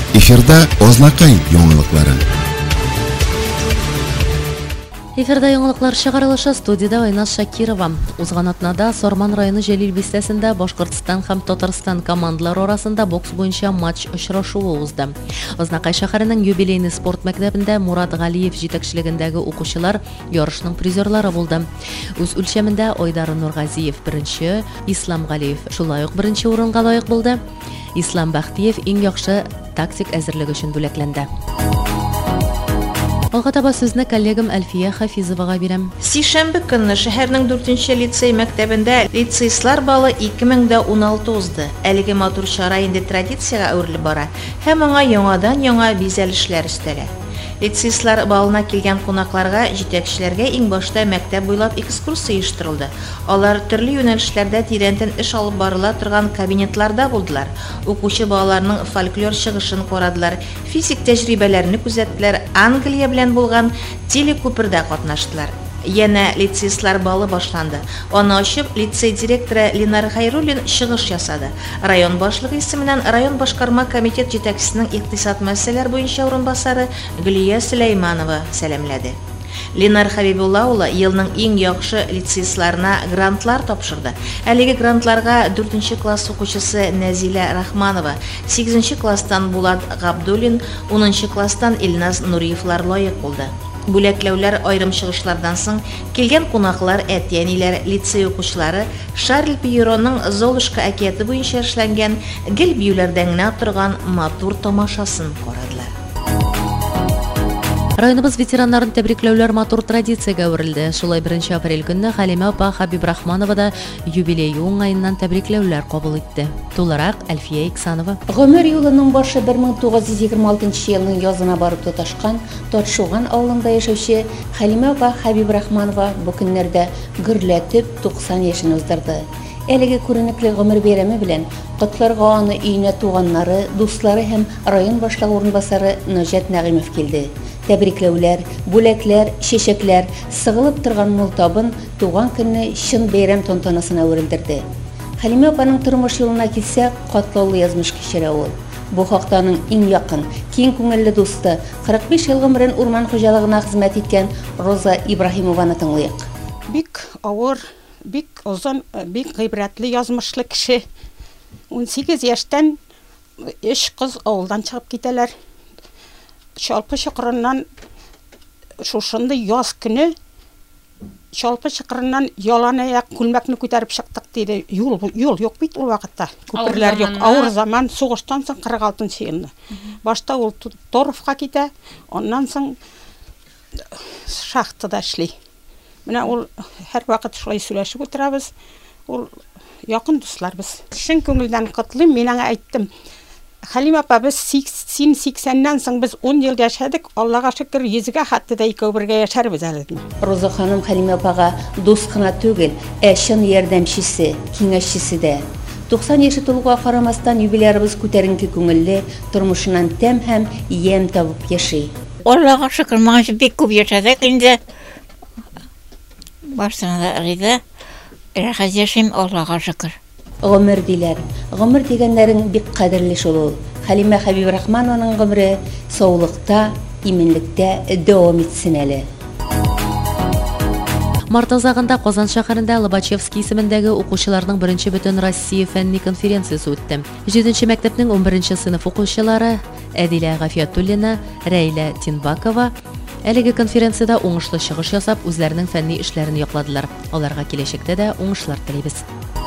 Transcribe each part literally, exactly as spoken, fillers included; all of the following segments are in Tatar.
Эфирда Ознакай яңалыклары. Эфирда яңалыклар чыгарылышы, студияда Айназ Шакирова. Узган атнада Сорман районы Җәлил бистәсендә Башкортстан һәм Татарстан командалары арасында бокс буенча матч очрашуы узды. Ознакай шәһәренең юбилейный спорт мәктәбендә Мурат Галиев җитәкчелегендәге укучылар ярышның призерлары булды. Үз үлчәмендә Айдар Нургазиев беренче, Ислам Галиев шулай ук беренче урынга лаек булды. Ислам Бахтиев иң яхшы тактик әзерлек өчен бүләкләнде. Алга таба сүзне коллегам Әлфия Хафизовага бирәм. Сишәмбе көнне шәһәрнең дүртенче лицей мәктәбендә лицейслар балы ике мең уналты узды. Әлеге матур чара инде традициягә әверелеп бара һәм аңа яңадан яңа бизәлешләр өстәлә. Лицейслар балына килгән кунакларга, җитәкчеләргә иң башта мәктәп буйлап экскурсия оештырылды. Алар төрле юнәлешләрдә тирәнтен эш алып барыла торган кабинетларда булдылар. Укучы балаларның фольклор чыгышын карадылар, физик тәҗрибәләрне күзәттеләр, Англия белән булган телекүпердә катнаштылар. Яна лицейслар балы башланды. Аны ачып, лицей директоры Ленар Хайруллин чыгыш ясады. Район башлыгы исеменнән район башкарма комитет җитәкчесенең икътисад мәсьәләләр буенча урынбасары Гөлия Сөләйманова сәламләде. Ленар Хабибулла улы елның иң яхшы лицейсларына грантлар тапшырды. Әлеге грантларга дүртенче класс укучысы Нәзилә Рахманова, сигезенче класстан Булат Габдуллин, унынчы класстан Илназ Нуриевлар лаек булды. Бүләкләүләр айрым чыгышлардан соң килгән кунаклар, әти-әниләр, лицей укучылары Шарль Пьероның Золушка әкияте буенча эшләнгән гел биюләрдән генә торган матур тамашасын карадылар. Районыбыз ветераннарын тәбрикләүләр матур традициягә әверелде. Шулай беренче апрель көнне Хәлимә апа Хабибрахманова да юбилей уңаеннан тәбрикләүләр кабул итте. Тулырак Әлфия Иксанова. Гомер юлының башы бер мең тугыз йөз егерме алтынчы елның язына барып тоташкан Татшуган авылында яшәүче Хәлимә апа Хабибрахманова бу көннәрдә гөрләтеп туксан яшен уздырды. Әлеге күренекле гомер бәйрәме белән котларга аны өенә туганнары, дуслары һәм район башлыгы урынбасары Нәҗәт Нәгыймов килде. Тәбрикләүләр, бүләкләр, чәчәкләр, сыгылып торган мул табын туган көнне чын бәйрәм тантанасына әверелдерде. Хәлимә апаның тормыш юлына килсә, катлаулы язмыш кичерә ул. Бу хакта аның иң якын, киң күңелле дусты, кырык биш ел гомерен урман хуҗалыгына хезмәт иткән Роза Ибраһимованы тыңлыйк. Бик авыр, бик озын, бик гыйбрәтле язмышлы кеше. унсигез яшьтән өч кыз авылдан чыгып китәләр. Шалпы чыкырыннан шушынды яз көне Шалпы чыкырыннан ялан аяк күлмәкне күтәреп чыктык диде. Юл юл юк бит ул вакытта. Күперләр юк. Авыр заман, сугыштан соң кырык алтынчы елны. Башта ул Торовка китә, аннан соң шахтада эшли. Менә ул һәр вакыт шулай сөйләшеп утырабыз. Ул якын дусларбыз. Шин күңелдән котлыйм, мин аңа әйттем. Хәлимә апа, без син сиксәннән соң без ун ел яшәдек, Аллага шөкер, йөзгә хәтта да икәү бергә яшәрбез әле. Роза ханым Хәлимә апага дус кына түгел, ә чын ярдәмчесе, киңәшчесе дә. туксан яше тулуга карамастан юбилярыбыз күтәренке күңелле, тормышыннан тәм һәм ям табып яши. Аллага шөкер, маңа бик күп яшәдек инде. Башына да риза. Рәхәт яшим, Аллага шөкер. Гомер диләр. Гомер дигәннәрен бик кадерле шул ул. Хәлимә Хабибрахманованың гомере саулыкта, иминлектә дәвам итсен әле. Март азагында Казан шәһәрендә Лобачевский исемендәге укучыларның беренче бөтен Россия фәнни конференциясе үтте. җиденче мәктәпнең унберенче сыйныф укучылары Әдилә Гафиятуллина, Рәйлә Тинбакова әлеге конференцияда уңышлы чыгыш ясап, үзләренең фәнни эшләрен якладылар. Аларга киләчәктә дә уңышлар телибез.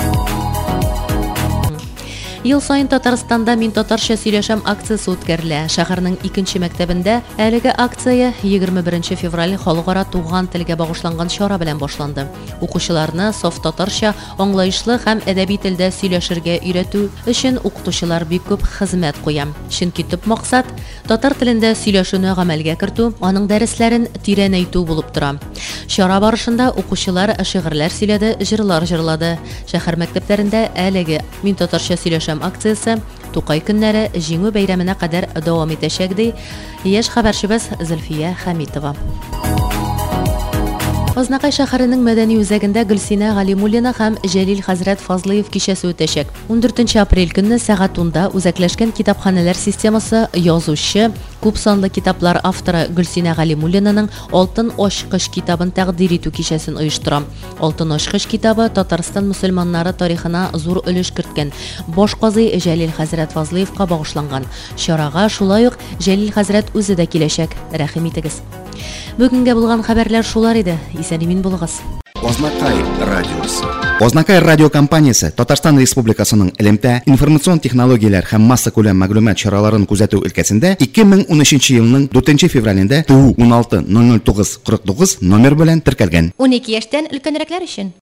Ел сайын Татарстанда Мин татарча сөйләшәм акциясе үткәрелә. Шәһәрнең икенче мәктәбендә әлеге акция егерме беренче февраль халыкара туган телгә багышланган чара белән башланды. Укучыларны саф татарча аңлаешлы һәм әдәби телдә сөйләшергә өйрәтү өчен укытучылар бик күп хезмәт куя. Чөнки төп максат татар телендә сөйләшүне гамәлгә кертү, аның дәресләрен тирәнәйтү булып тора. Чара барышында укучылар шигырьләр сөйләде, җырлар җырлады. Шәһәр мәктәпләрендә әлеге Мин татарча сөйләшәм акциясе Тукай көннәре җиңү бәйрәменә кадәр дәвам итәчәк ди яшь хәбәрчебез Зөлфия Хәмитова. Азнакай шәһәренең мәдәни үзәгендә Гөлсинә Галимуллина һәм Җәлил хәзрәт Фазлыев кичәсе үтәчәк. ундүртенче апрель көнне сәгать унда үзәкләшкән китапханәләр системасы язучы, күп санлы китаплар авторы Гөлсинә Галимуллинаның Алтын ачкыч китабын тәкъдим итү кичәсен оештыра. Алтын ачкыч китабы Татарстан мөселманнары тарихына зур өлеш керткән баш казый Җәлил хәзрәт Фазлыевка багышланган. Чарага шулай ук Җәлил хәзрәт үзе дә киләчәк. Рәхим итегез. Бүгенгә булган хәбәрләр шулар иде. Исән-имин булыгыз. Ознакай радиосы. Ознакай радиокомпаниясе Татарстан Республикасының элемтә, информацион технологияләр һәм масса күләм мәгълүмат чараларын күзәтү өлкәсендә ике мең унөченче елның дүртенче февралендә ТУ уналты ноль ноль тугыз кырык тугыз номер белән теркәлгән. унике яшьтән өлкәнрәкләр өчен